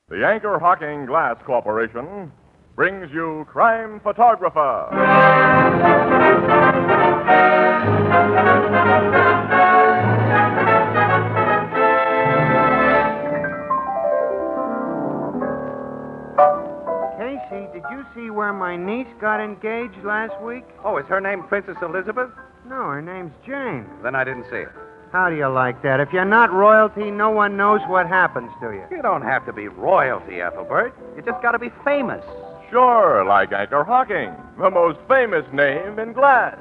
The Anchor Hocking Glass Corporation brings you Crime Photographer. Casey, did you see where my niece got engaged last week? Oh, is her name Princess Elizabeth? No, her name's Jane. Then I didn't see it. How do you like that? If you're not royalty, no one knows what happens to you. You don't have to be royalty, Ethelbert. You just got to be famous. Sure, like Anchor Hocking, the most famous name in glass.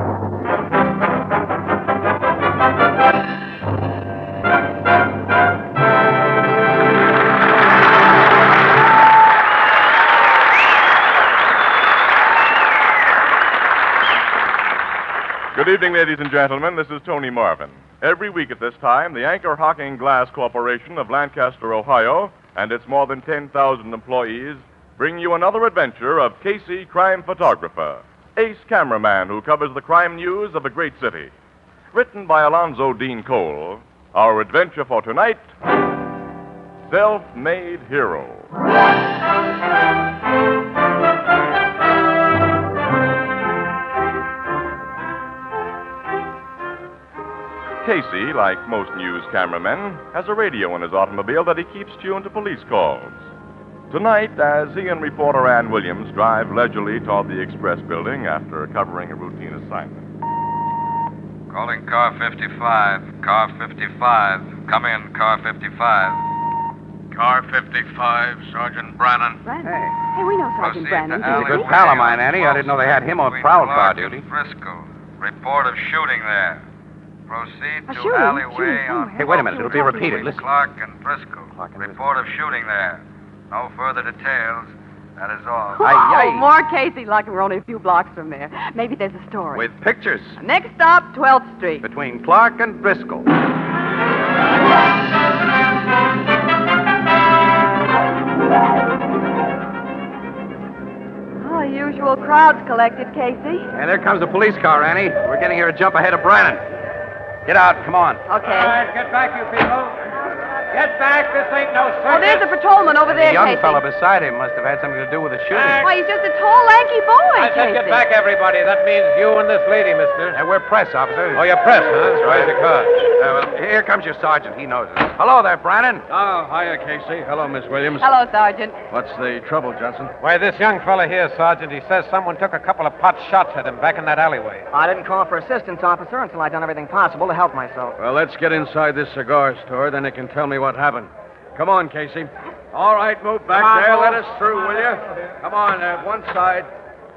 Good evening, ladies and gentlemen. This is Tony Marvin. Every week at this time, the Anchor Hocking Glass Corporation of Lancaster, Ohio, and its more than 10,000 employees bring you another adventure of Casey, crime photographer, ace cameraman who covers the crime news of a great city. Written by Alonzo Dean Cole, our adventure for tonight, Self-Made Hero. Casey, like most news cameramen, has a radio in his automobile that he keeps tuned to police calls. Tonight, as he and reporter Ann Williams drive leisurely toward the Express building after covering a routine assignment. Calling car 55. Car 55. Come in, car 55. Car 55, Sergeant Brannon. Brannon? Hey. Hey, we know Proceed Sergeant Brannon. to He's a alleyway good pal of mine, on Annie. I didn't know they had him on Between prowl car Clark duty. and Frisco. Report of shooting there. Proceed A to shooting? alleyway Shooting. on Hey, wait a minute. It'll be repeated. Listen. Clark and Frisco. Clark and Report of shooting there. No further details. That is all. Aye, Oh, aye. more Casey, like we're only a few blocks from there. Maybe there's a story. With pictures. Next stop, 12th Street. Between Clark and Driscoll. Oh, usual crowds collected, Casey. And there comes a police car, Annie. We're getting here a jump ahead of Brannon. Get out. Come on. Okay. Get back, you people. Get back. This ain't no Oh, circus. there's a patrolman over there, The young Casey. fellow beside him must have had something to do with the shooting. Why, he's just a tall, lanky boy, I said Casey. get back, everybody. That means you and this lady, mister. We're press, officer. Oh, you're press, huh? Right the car. Well, here comes your sergeant. He knows us. Hello there, Brannon. Oh, hiya, Casey. Hello, Miss Williams. Hello, Sergeant. What's the trouble, Johnson? Why, this young fella here, Sergeant, he says someone took a couple of pot shots at him back in that alleyway. I didn't call for assistance, officer, until I'd done everything possible to help myself. Well, let's get inside this cigar store, then they can tell me what happened. Come on, Casey. All right, move back there. Let us through, will you? Come on, one side.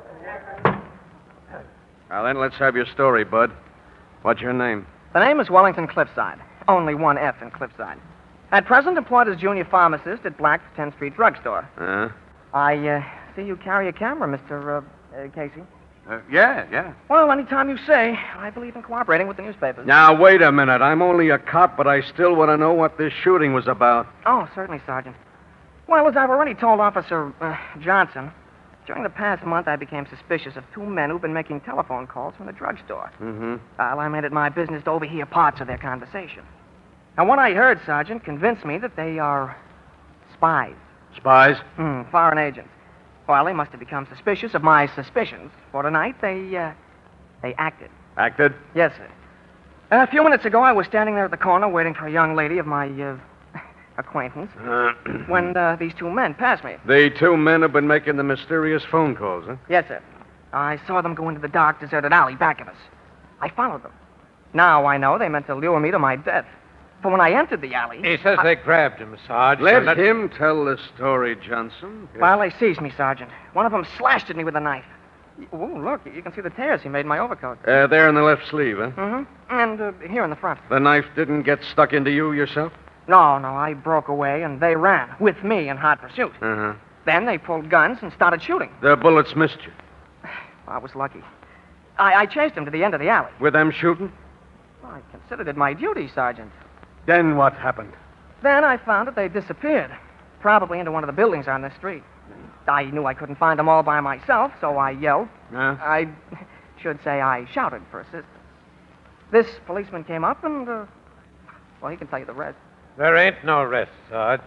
Now, then, let's have your story, Bud. What's your name? The name is Wellington Cliffside. Only one F in Cliffside. At present employed as junior pharmacist at Black's 10th Street Drugstore. Huh? I see you carry a camera, Mr. Casey. Yeah. Well, anytime you say. I believe in cooperating with the newspapers. Now, wait a minute. I'm only a cop, but I still want to know what this shooting was about. Oh, certainly, Sergeant. Well, as I've already told Officer Johnson, during the past month I became suspicious of two men who've been making telephone calls from the drugstore. Mm-hmm. Well, I made it my business to overhear parts of their conversation. And what I heard, Sergeant, convinced me that they are spies. Spies? Foreign agents. Well, they must have become suspicious of my suspicions. For tonight, they acted. Acted? Yes, sir. A few minutes ago, I was standing there at the corner waiting for a young lady of my acquaintance when these two men passed me. The two men have been making the mysterious phone calls, huh? Yes, sir. I saw them go into the dark, deserted alley back of us. I followed them. Now I know they meant to lure me to my death. For when I entered the alley... He says they grabbed him, Sarge. Let him tell the story, Johnson. Well, they seized me, Sergeant. One of them slashed at me with a knife. Oh, look, you can see the tears he made in my overcoat. There in the left sleeve, huh? Mm-hmm. And here in the front. The knife didn't get stuck into you yourself? No, I broke away, and they ran, with me in hot pursuit. Uh-huh. Then they pulled guns and started shooting. The bullets missed you. I was lucky. I chased them to the end of the alley. With them shooting? I considered it my duty, Sergeant. Then what happened? Then I found that they disappeared, probably into one of the buildings on this street. I knew I couldn't find them all by myself, so I yelled. Huh? I should say I shouted for assistance. This policeman came up and, well, he can tell you the rest. There ain't no rest, Sarge.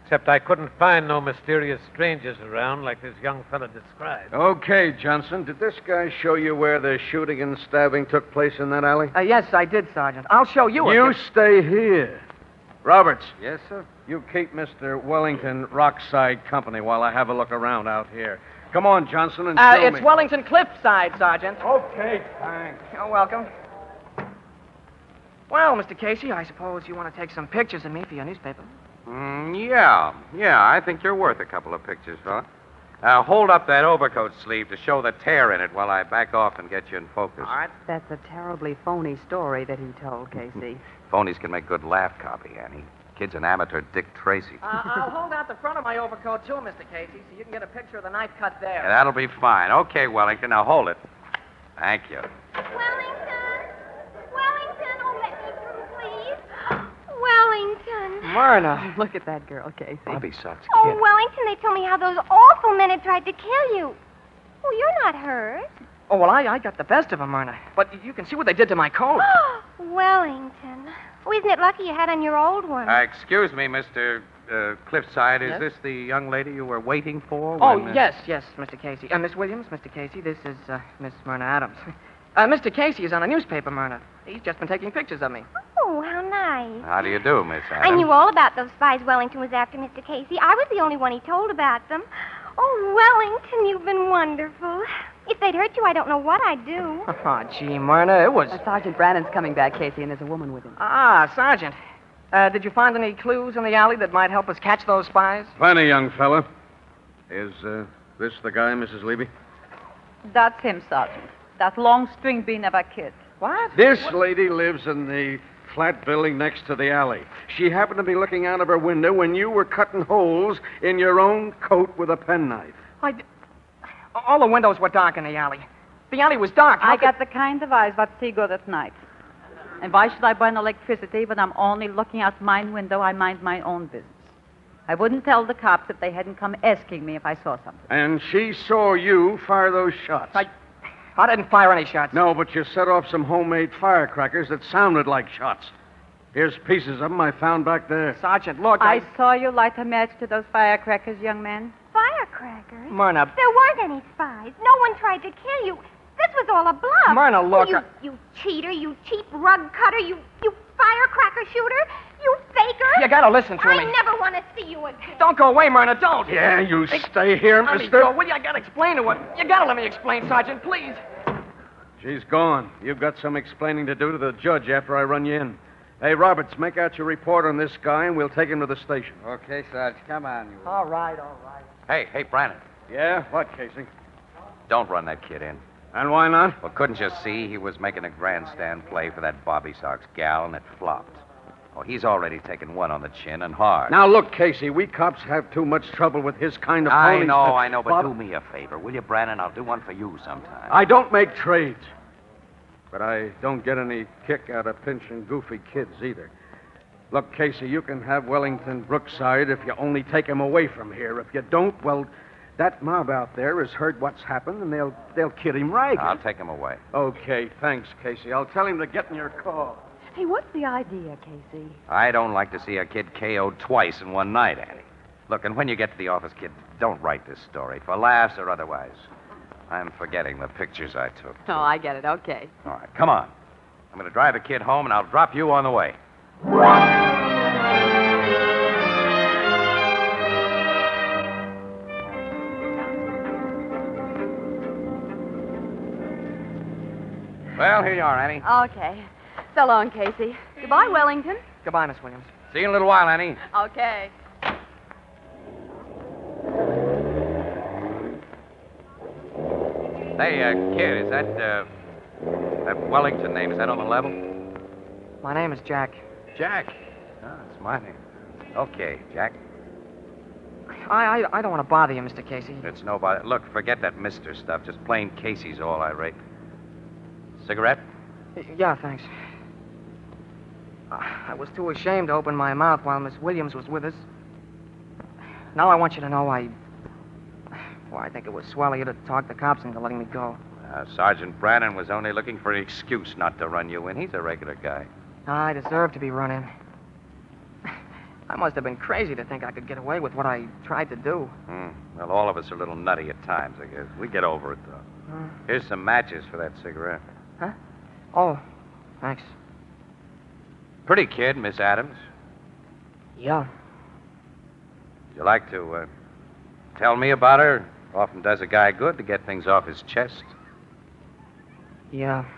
Except I couldn't find no mysterious strangers around like this young fella described. Okay, Johnson. Did this guy show you where the shooting and stabbing took place in that alley? Yes, I did, Sergeant. I'll show you. You stay here. Roberts, Yes, sir. you keep Mr. Wellington Rockside company while I have a look around out here. Come on, Johnson, and show It's me. Wellington Cliffside, Sergeant. Okay, thanks. You're welcome. Well, Mr. Casey, I suppose you want to take some pictures of me for your newspaper. Yeah, I think you're worth a couple of pictures, fella. Hold up that overcoat sleeve to show the tear in it while I back off and get you in focus. All right. That's a terribly phony story that he told, Casey. Phonies can make good laugh copy, Annie. Kid's an amateur Dick Tracy. I'll hold out the front of my overcoat, too, Mr. Casey, so you can get a picture of the knife cut there. Yeah, that'll be fine. Okay, Wellington, now hold it. Thank you. Wellington! Wellington, oh, let me through, please. Wellington. Myrna. Look at that girl, Casey. Bobby Sock's kid. Oh, Wellington, they told me how those awful men had tried to kill you. Oh, you're not hurt. Oh, well, I got the best of them, Myrna. But you can see what they did to my coat. Wellington. Oh, isn't it lucky you had on your old one? Excuse me, Mr. Cliffside. Is Yes? this the young lady you were waiting for? Oh, when, yes, Mr. Casey. Miss Williams, Mr. Casey, this is Miss Myrna Adams. Mr. Casey is on a newspaper, Myrna. He's just been taking pictures of me. Oh, how nice. How do you do, Miss I Adams? knew all about those spies Wellington was after, Mr. Casey. I was the only one he told about them. Oh, Wellington, you've been wonderful. If they'd hurt you, I don't know what I'd do. Oh, gee, Myrna, it was... Sergeant Brannon's coming back, Casey, and there's a woman with him. Sergeant. Did you find any clues in the alley that might help us catch those spies? Plenty, young fella. Is this the guy, Mrs. Levy? That's him, Sergeant. That long string bean of a kid. What? This lady lives in the flat building next to the alley. She happened to be looking out of her window when you were cutting holes in your own coat with a penknife. All the windows were dark in the alley. The alley was dark. I got the kind of eyes what see good at night. And why should I burn electricity when I'm only looking out my window? I mind my own business. I wouldn't tell the cops if they hadn't come asking me if I saw something. And she saw you fire those shots. I didn't fire any shots. No, but you set off some homemade firecrackers that sounded like shots. Here's pieces of them I found back there. Sergeant, look, I saw you light a match to those firecrackers, young man. Firecrackers? Myrna. There weren't any spies. No one tried to kill you. This was all a bluff. Myrna, look, Oh, you cheater, you cheap rug cutter, you firecracker shooter, you faker. You gotta listen to me. I never want to see you again. Don't go away, Myrna, don't. Yeah, you stay here, Let me mister. go, will you? I gotta explain to her. You gotta let me explain, Sergeant, please. She's gone. You've got some explaining to do to the judge after I run you in. Hey, Roberts, make out your report on this guy, and we'll take him to the station. Okay, Sarge, come on. You. All right. Hey, Brannon. Yeah? What, Casey? Don't run that kid in. And why not? Well, couldn't you see he was making a grandstand play for that Bobby Sox gal, and it flopped? Oh, he's already taken one on the chin and hard. Now, look, Casey, we cops have too much trouble with his kind of I ponies. know, but Bob- do me a favor, will you, Brannon? I'll do one for you sometime. I don't make trades. But I don't get any kick out of pinching goofy kids either. Look, Casey, you can have Wellington Brookside if you only take him away from here. If you don't, well, that mob out there has heard what's happened, and they'll kid him ragged. I'll take him away. Okay, thanks, Casey. I'll tell him to get in your car. Hey, what's the idea, Casey? I don't like to see a kid KO'd twice in one night, Annie. Look, and when you get to the office, kid, don't write this story, for laughs or otherwise. I'm forgetting the pictures I took. Oh, I get it. Okay. All right, come on. I'm going to drive the kid home, and I'll drop you on the way. Well, here you are, Annie. Okay. So long, Casey. Goodbye, Wellington. Goodbye, Miss Williams. See you in a little while, Annie. Okay. Hey, kid, is that Wellington name, is that on the level? My name is Jack. Jack. Oh, that's my name. Okay, Jack. I don't want to bother you, Mr. Casey. It's nobody. Look, forget that Mr. stuff. Just plain Casey's all I rate. Cigarette? Yeah, thanks. I was too ashamed to open my mouth while Miss Williams was with us. Now I want you to know I think it was swell of you to talk the cops into letting me go. Sergeant Brannon was only looking for an excuse not to run you in. He's a regular guy. I deserve to be run in. I must have been crazy to think I could get away with what I tried to do. Well, all of us are a little nutty at times, I guess. We get over it, though. Here's some matches for that cigarette. Huh? Oh, thanks. Pretty kid, Miss Adams. Yeah. Would you like to tell me about her? Often does a guy good to get things off his chest. Yeah.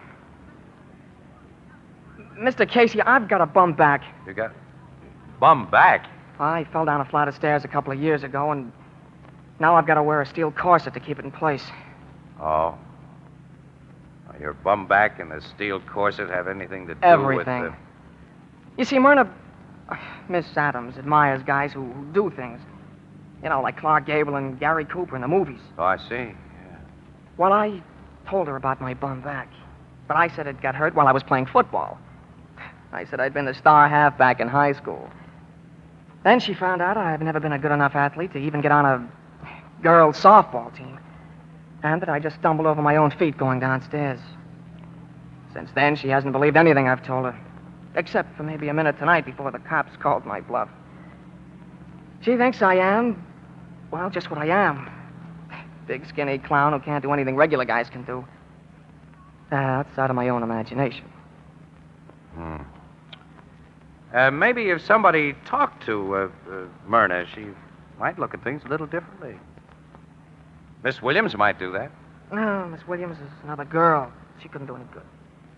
Mr. Casey, I've got a bum back. You got bum back? I fell down a flight of stairs a couple of years ago, and now I've got to wear a steel corset to keep it in place. Oh. Well, your bum back and the steel corset have anything to do Everything. with You see, Myrna, Miss Adams admires guys who do things. You know, like Clark Gable and Gary Cooper in the movies. Oh, I see. Yeah. Well, I told her about my bum back, but I said it got hurt while I was playing football. I said I'd been the star halfback in high school. Then she found out I've never been a good enough athlete to even get on a girls' softball team, and that I just stumbled over my own feet going downstairs. Since then, she hasn't believed anything I've told her, except for maybe a minute tonight before the cops called my bluff. She thinks I am, well, just what I am. Big, skinny clown who can't do anything regular guys can do. Outside of my own imagination. Maybe if somebody talked to Myrna, she might look at things a little differently. Miss Williams might do that. No, Miss Williams is another girl. She couldn't do any good.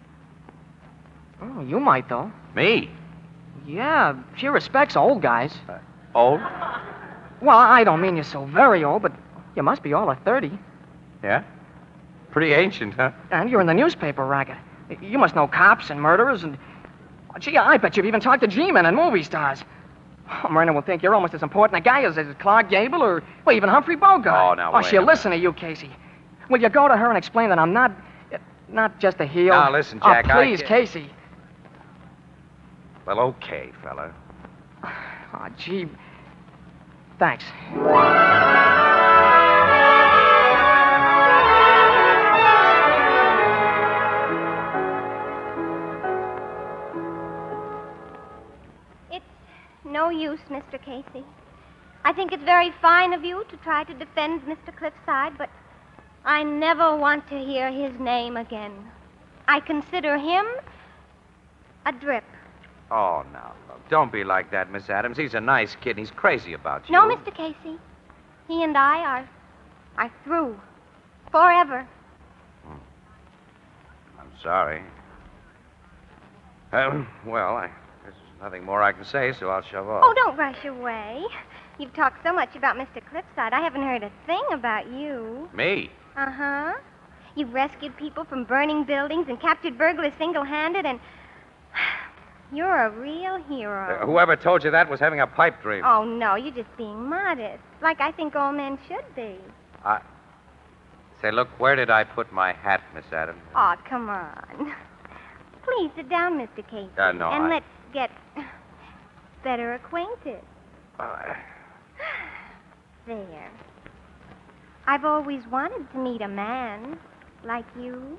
Oh, you might, though. Me? Yeah, she respects old guys. Old? Well, I don't mean you're so very old, but you must be all of 30. Yeah? Pretty ancient, huh? And you're in the newspaper racket. You must know cops and murderers and... Gee, I bet you've even talked to G-men and movie stars. Oh, Myrna will think you're almost as important a guy as Clark Gable or well, even Humphrey Bogart. Oh, now, wait she'll a minute. listen to you, Casey. Will you go to her and explain that I'm not just a heel? Now, listen, Jack, Oh, please, Casey. Well, okay, fella. Oh, gee. Thanks. No use, Mr. Casey. I think it's very fine of you to try to defend Mr. Cliffside, but I never want to hear his name again. I consider him a drip. Oh, now, look, don't be like that, Miss Adams. He's a nice kid. He's crazy about you. No, Mr. Casey. He and I are through. Forever. I'm sorry. Well, there's nothing more I can say, so I'll shove off. Oh, don't rush away. You've talked so much about Mr. Cliffside, I haven't heard a thing about you. Me? Uh-huh. You've rescued people from burning buildings and captured burglars single-handed, and you're a real hero. Whoever told you that was having a pipe dream. Oh, no, you're just being modest, like I think all men should be. Say, look, where did I put my hat, Miss Adams? Oh, come on. Please sit down, Mr. Casey. No, and let's get better acquainted. There. I've always wanted to meet a man like you.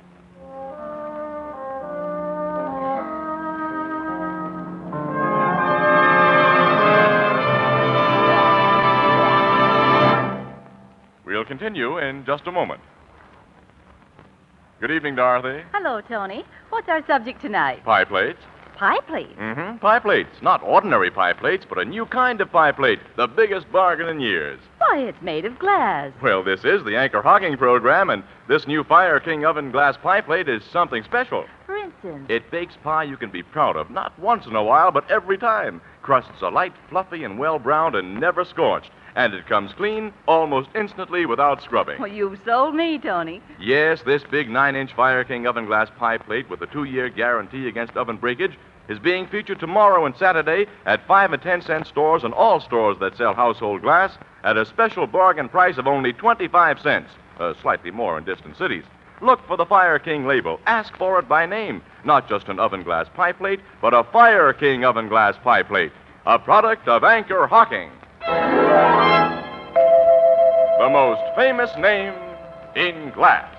We'll continue in just a moment. Good evening, Dorothy. Hello, Tony. What's our subject tonight? Pie plates. Pie plates. Mm-hmm. Pie plates. Not ordinary pie plates, but a new kind of pie plate. The biggest bargain in years. Why, it's made of glass. Well, this is the Anchor Hocking program, and this new Fire King oven glass pie plate is something special. For instance? It bakes pie you can be proud of, not once in a while, but every time. Crusts are light, fluffy, and well-browned and never scorched. And it comes clean almost instantly without scrubbing. Well, you've sold me, Tony. Yes, this big 9-inch Fire King oven glass pie plate with a 2-year guarantee against oven breakage is being featured tomorrow and Saturday at 5 and 10-cent stores and all stores that sell household glass at a special bargain price of only 25 cents, slightly more in distant cities. Look for the Fire King label. Ask for it by name. Not just an oven glass pie plate, but a Fire King oven glass pie plate. A product of Anchor Hocking. The most famous name in glass.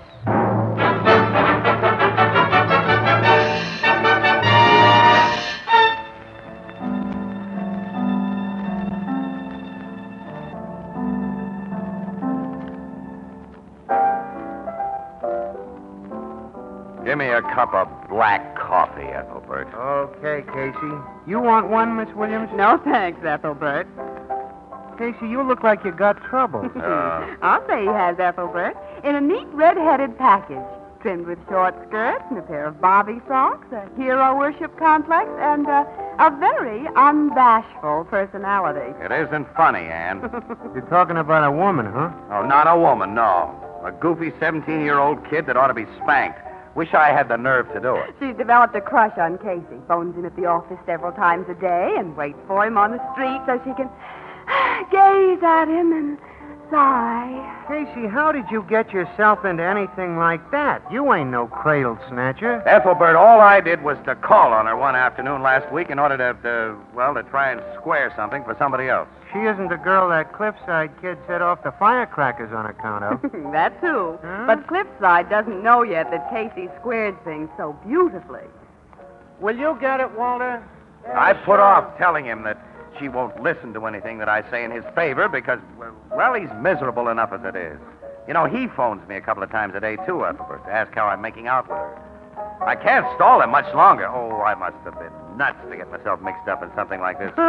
Give me a cup of black coffee, Ethelbert. Okay, Casey. You want one, Miss Williams? No thanks, Ethelbert. Casey, you look like you got trouble. I'll say he has, Ethelbert. In a neat red-headed package, trimmed with short skirts and a pair of bobby socks, a hero worship complex, and a very unbashful personality. It isn't funny, Ann. You're talking about a woman, huh? Oh, not a woman, no. A goofy 17-year-old kid that ought to be spanked. Wish I had the nerve to do it. She's developed a crush on Casey. Phones him at the office several times a day and waits for him on the street so she can gaze at him and sigh. Casey, how did you get yourself into anything like that? You ain't no cradle snatcher. Ethelbert, all I did was to call on her one afternoon last week in order to try and square something for somebody else. She isn't the girl that Cliffside kid set off the firecrackers on account of. That too. Huh? But Cliffside doesn't know yet that Casey squared things so beautifully. Will you get it, Walter? I put off telling him that she won't listen to anything that I say in his favor because, well, he's miserable enough as it is. You know, he phones me a couple of times a day, too, Ethelbert, to ask how I'm making out with her. I can't stall him much longer. Oh, I must have been nuts to get myself mixed up in something like this.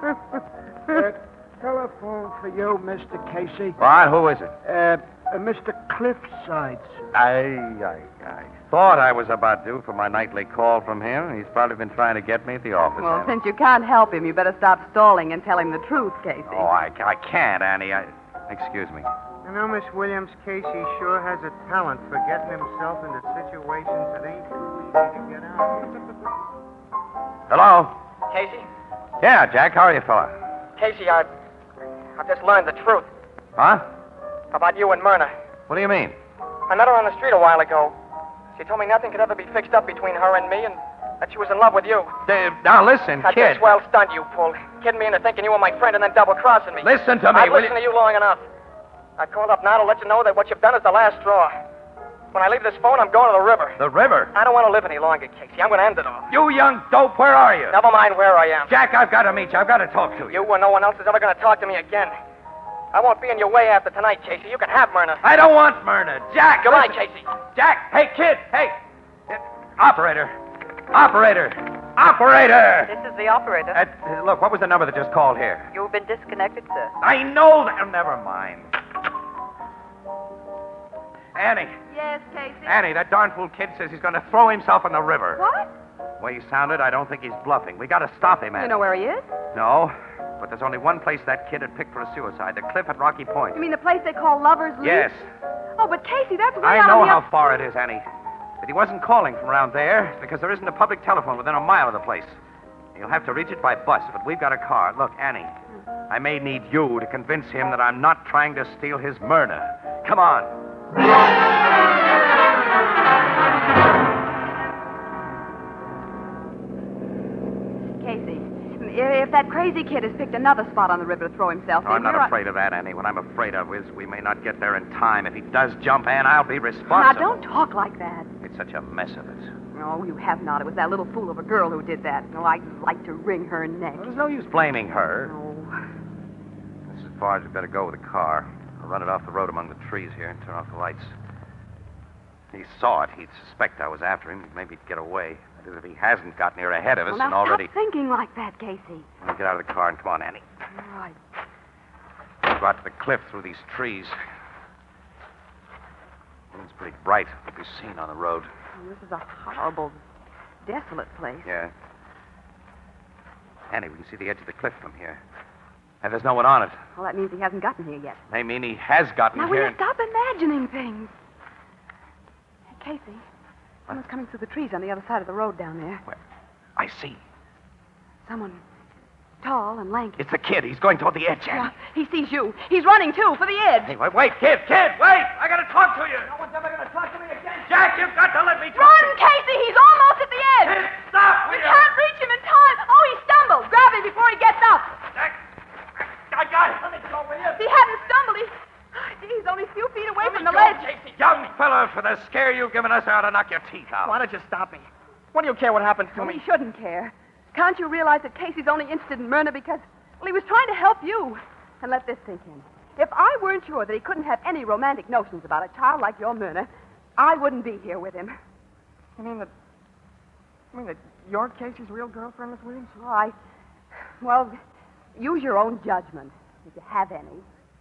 Telephone for you, Mr. Casey. What? Who is it? Mr. Cliffside. I thought I was about due for my nightly call from him. He's probably been trying to get me at the office. Well, since you can't help him, you better stop stalling and tell him the truth, Casey. Oh, I can't, Annie. Excuse me. You know, Miss Williams, Casey sure has a talent for getting himself into situations that ain't too easy to get out of. Hello? Casey? Yeah, Jack, how are you, fella? Casey, I've just learned the truth Huh? about you and Myrna. What do you mean? I met her on the street a while ago. She told me nothing could ever be fixed up between her and me, and that she was in love with you. Now, listen, That's kid. a swell stunt you pulled. Kidding me into thinking you were my friend and then double-crossing me. Listen to me, I've will listened to you long enough. I called up now to let you know that what you've done is the last straw. When I leave this phone, I'm going to the river. The river? I don't want to live any longer, Casey. I'm going to end it all. You young dope, where are you? Never mind where I am. Jack, I've got to meet you. I've got to talk to you. You or no one else is ever going to talk to me again. I won't be in your way after tonight, Casey. You can have Myrna. I don't want Myrna. Jack, Goodbye, listen. Casey. Jack, hey, kid, hey. Operator. Operator. Operator. This is the operator. Look, what was the number that just called here? You've been disconnected, sir. I know that. Oh, never mind. Annie. Yes, Casey? Annie, that darn fool kid says he's going to throw himself in the river. What? The way he sounded, I don't think he's bluffing. We got to stop him, Annie. You know where he is? No, but there's only one place that kid had picked for a suicide, the cliff at Rocky Point. You mean the place they call Lover's Leap? Yes. Oh, but Casey, that's way I out know on the how far it is, Annie. But he wasn't calling from around there because there isn't a public telephone within a mile of the place. You'll have to reach it by bus, but we've got a car. Look, Annie, I may need you to convince him that I'm not trying to steal his Myrna. Come on. Casey, if that crazy kid has picked another spot on the river to throw himself in, I'm not afraid of that, Annie. What I'm afraid of is we may not get there in time. If he does jump, Ann, I'll be responsible. Now, don't talk like that. It's such a mess of it. No, you have not. It was that little fool of a girl who did that. No, I'd like to wring her neck. Well, there's no use blaming her. Oh. This is as far as we better go with the car. I'll run it off the road among the trees here and turn off the lights. If he saw it, he'd suspect I was after him. Maybe he'd get away. That is, if he hasn't got near ahead of us Well, now and already... stop thinking like that, Casey. We'll get out of the car and come on, Annie. All right. We'll go out to the cliff through these trees. It's pretty bright. We'll be seen on the road. This is a horrible, desolate place. Yeah. Annie, we can see the edge of the cliff from here. And there's no one on it. Well, that means he hasn't gotten here yet. They mean he has gotten Now, will here. you stop imagining things? Hey, Casey, someone's coming through the trees on the other side of the road down there. Where? I see. Someone tall and lanky. It's the kid. He's going toward the edge, Annie. Yeah, he sees you. He's running, too, for the edge. Hey, wait, kid, wait! I gotta talk to you. No one's ever gonna talk to me again. Jack, you've got to let me talk. Run, Casey! He's almost at the edge. Kid, stop! We can't reach him in time. Oh, he stumbled. Grab him before he gets up. Jack, I got it. Let me go, will you? If he hadn't stumbled, he's only a few feet away from the ledge. Casey. Young fella, for the scare you've given us, I ought to knock your teeth out. Why don't you stop me? What do you care what happens to Well, me? he shouldn't care. Can't you realize that Casey's only interested in Myrna because, well, he was trying to help you? And let this sink in. If I weren't sure that he couldn't have any romantic notions about a child like your Myrna, I wouldn't be here with him. You mean that you're Casey's real girlfriend, Miss Williams? Well, use your own judgment, if you have any.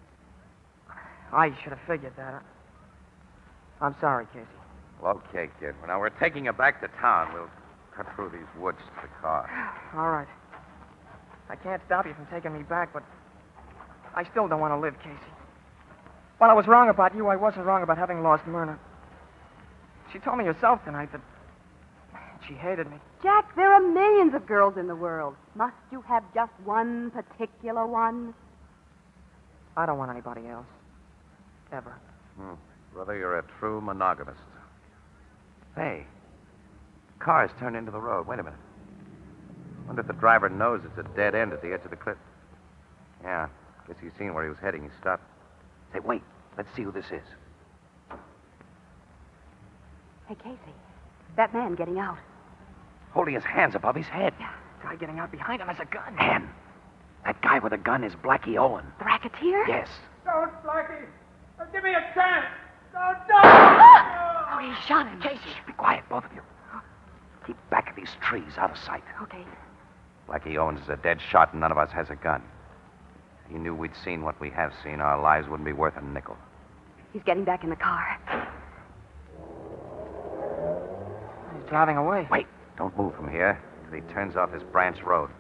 I should have figured that. I'm sorry, Casey. Well, okay, kid. Well, now we're taking you back to town. We'll cut through these woods to the car. All right. I can't stop you from taking me back, but I still don't want to live, Casey. While I was wrong about you, I wasn't wrong about having lost Myrna. She told me herself tonight that she hated me. Jack, there are millions of girls in the world. Must you have just one particular one? I don't want anybody else. Ever. Brother, you're a true monogamist. Hey, car's turned into the road. Wait a minute. Wonder if the driver knows it's a dead end at the edge of the cliff. Yeah, guess he's seen where he was heading. He stopped. Say, wait. Let's see who this is. Hey, Casey, that man getting out. Holding his hands above his head. Guy getting out behind him has a gun. Man, that guy with a gun is Blackie Owen. The racketeer? Yes. Don't, Blackie. Give me a chance. Don't. Oh, he shot him. Casey. Be quiet, both of you. Keep back of these trees, out of sight. Okay. Blackie Owens is a dead shot, and none of us has a gun. If he knew we'd seen what we have seen, our lives wouldn't be worth a nickel. He's getting back in the car. He's driving away. Wait. Don't move from here until he turns off this branch road.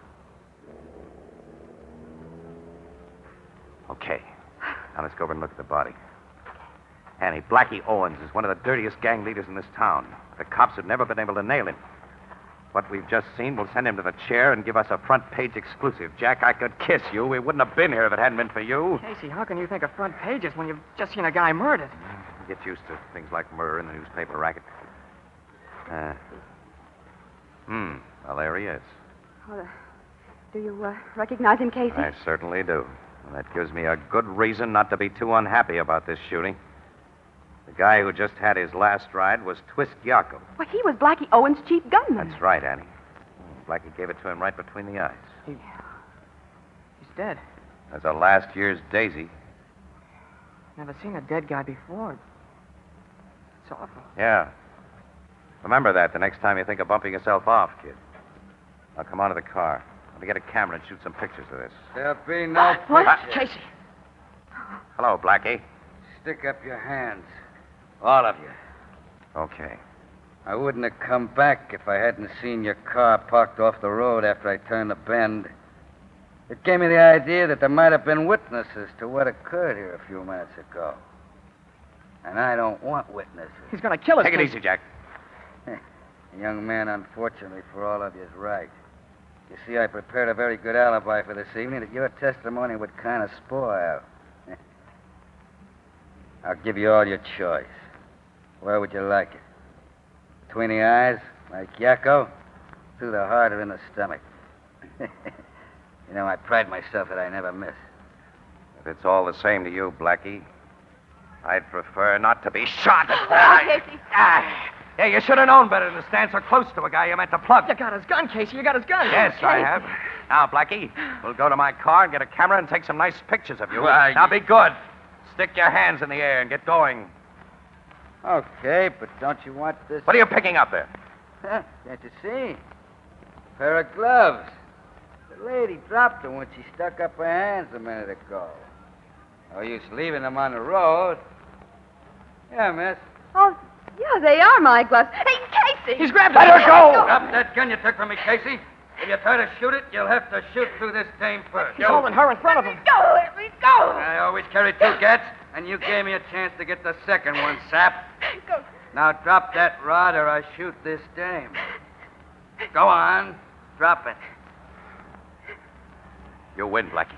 Okay. Now let's go over and look at the body. Annie, Blackie Owens is one of the dirtiest gang leaders in this town. The cops have never been able to nail him. What we've just seen will send him to the chair and give us a front-page exclusive. Jack, I could kiss you. We wouldn't have been here if it hadn't been for you. Casey, how can you think of front pages when you've just seen a guy murdered? Get used to things like murder in the newspaper racket. Well, there he is. Do you recognize him, Casey? I certainly do. And that gives me a good reason not to be too unhappy about this shooting. The guy who just had his last ride was Twist Yacob. Why, he was Blackie Owen's chief gunman. That's right, Annie. Blackie gave it to him right between the eyes. He's dead. As a last year's daisy. Never seen a dead guy before. It's awful. Yeah. Remember that the next time you think of bumping yourself off, kid. Now come on to the car. Let me get a camera and shoot some pictures of this. There'll be no pictures. Casey. Hello, Blackie. Stick up your hands. All of you. Okay. I wouldn't have come back if I hadn't seen your car parked off the road after I turned the bend. It gave me the idea that there might have been witnesses to what occurred here a few minutes ago. And I don't want witnesses. He's going to kill us. Take it easy, Jack. The young man, unfortunately for all of you, is right. You see, I prepared a very good alibi for this evening that your testimony would kind of spoil. I'll give you all your choice. Where would you like it? Between the eyes, like Yakko? Through the heart or in the stomach? You know, I pride myself that I never miss. If it's all the same to you, Blackie, I'd prefer not to be shot. Casey. Yeah, you should have known better than to stand so close to a guy you meant to plug. You got his gun, Casey. You got his gun. Yes, I have. Now, Blackie, we'll go to my car and get a camera and take some nice pictures of you. Now, be good. Stick your hands in the air and get going. Okay, but don't you want this... What are you picking up there? Can't you see? A pair of gloves. The lady dropped them when she stuck up her hands a minute ago. No use leaving them on the road. Yeah, miss. Oh, yeah, they are my gloves. Hey, Casey! He's grabbed Let her go! Drop that gun you took from me, Casey. If you try to shoot it, you'll have to shoot through this dame first. He's holding her in front of him. Let me go! I always carry two gats, and you gave me a chance to get the second one, sap. Go. Now drop that rod or I shoot this dame. Go on. Drop it. You win, Blackie.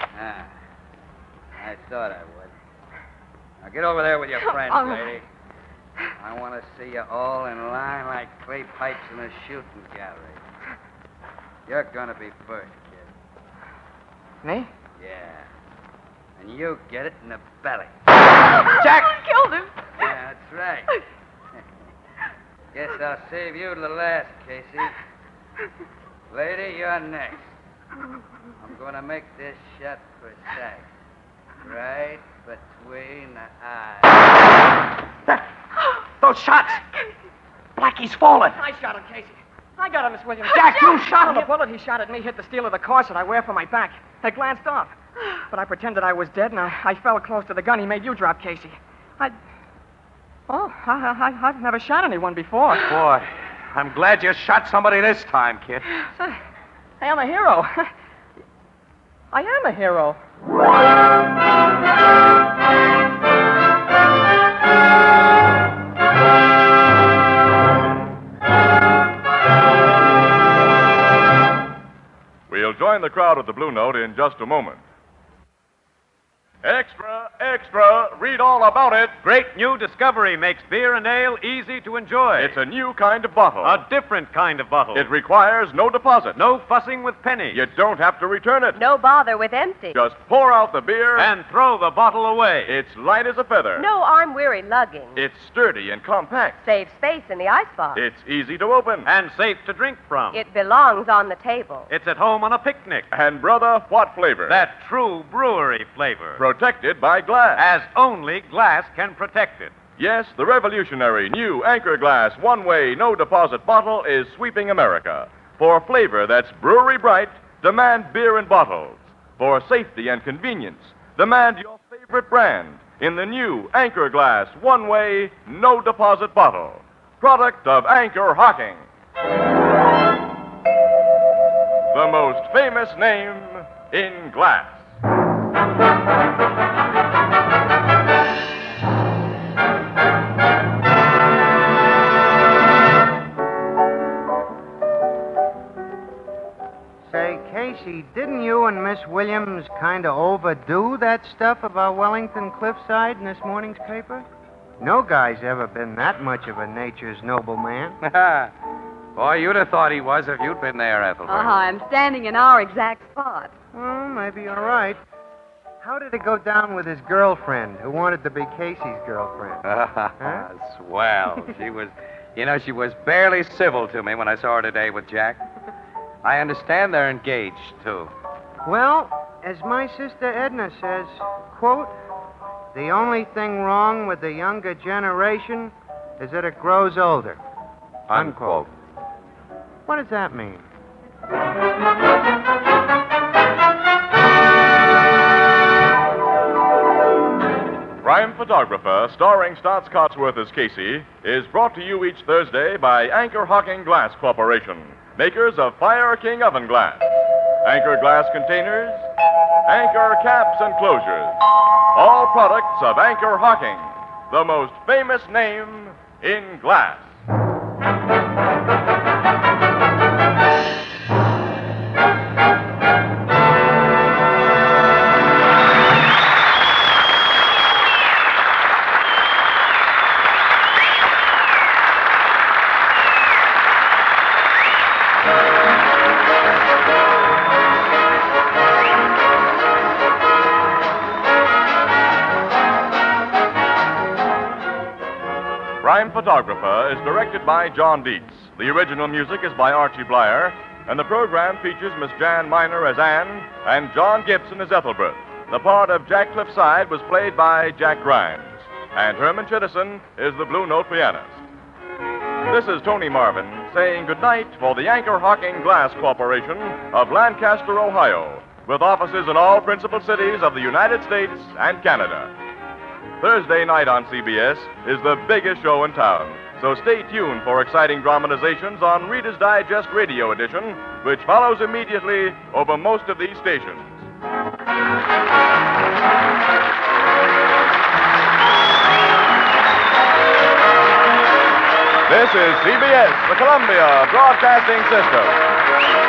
I thought I would. Now get over there with your friends, lady. I want to see you all in line like clay pipes in a shooting gallery. You're going to be first, kid. Me? Yeah. And you get it in the belly. Jack! I killed him. Yeah, that's right. Guess I'll save you to the last, Casey. Lady, you're next. I'm going to make this shot precise. Right between the eyes. Those shots! Blackie's fallen. I shot him, Casey. I got him, Miss Williams. Jack, you shot him. The bullet he shot at me hit the steel of the corset I wear for my back. It glanced off. But I pretended I was dead, and I fell close to the gun he made you drop, Casey. I've never shot anyone before. Boy, I'm glad you shot somebody this time, kid. I am a hero. I am a hero. We'll join the crowd at the Blue Note in just a moment. Extra, extra, read all about it. Great new discovery makes beer and ale easy to enjoy. It's a new kind of bottle. A different kind of bottle. It requires no deposit. No fussing with pennies. You don't have to return it. No bother with empty. Just pour out the beer and throw the bottle away. It's light as a feather. No arm-weary lugging. It's sturdy and compact. Saves space in the icebox. It's easy to open. And safe to drink from. It belongs on the table. It's at home on a picnic. And, brother, what flavor? That true brewery flavor. Protected by glass. As only glass can protect it. Yes, the revolutionary new Anchor Glass one-way, no-deposit bottle is sweeping America. For flavor that's brewery bright, demand beer in bottles. For safety and convenience, demand your favorite brand in the new Anchor Glass one-way, no-deposit bottle. Product of Anchor Hocking. The most famous name in glass. Say, Casey, didn't you and Miss Williams kind of overdo that stuff about Wellington Cliffside in this morning's paper? No guy's ever been that much of a nature's noble man. Boy, you'd have thought he was if you'd been there, Ethelbert. I'm standing in our exact spot. Well, maybe you're right. How did it go down with his girlfriend, who wanted to be Casey's girlfriend? Huh? Swell. She was barely civil to me when I saw her today with Jack. I understand they're engaged, too. Well, as my sister Edna says, quote, the only thing wrong with the younger generation is that it grows older. Unquote. What does that mean? Crime Photographer, starring Stotts Cotsworth as Casey, is brought to you each Thursday by Anchor Hocking Glass Corporation, makers of Fire King oven glass, Anchor glass containers, Anchor caps and closures. All products of Anchor Hocking, the most famous name in glass. Crime Photographer is directed by John Dietz. The original music is by Archie Blyer, and the program features Miss Jan Miner as Anne and John Gibson as Ethelbert. The part of Jack Cliffside was played by Jack Grimes, and Herman Chittison is the Blue Note pianist. This is Tony Marvin saying goodnight for the Anchor Hocking Glass Corporation of Lancaster, Ohio, with offices in all principal cities of the United States and Canada. Thursday night on CBS is the biggest show in town, so stay tuned for exciting dramatizations on Reader's Digest Radio Edition, which follows immediately over most of these stations. This is CBS, the Columbia Broadcasting System.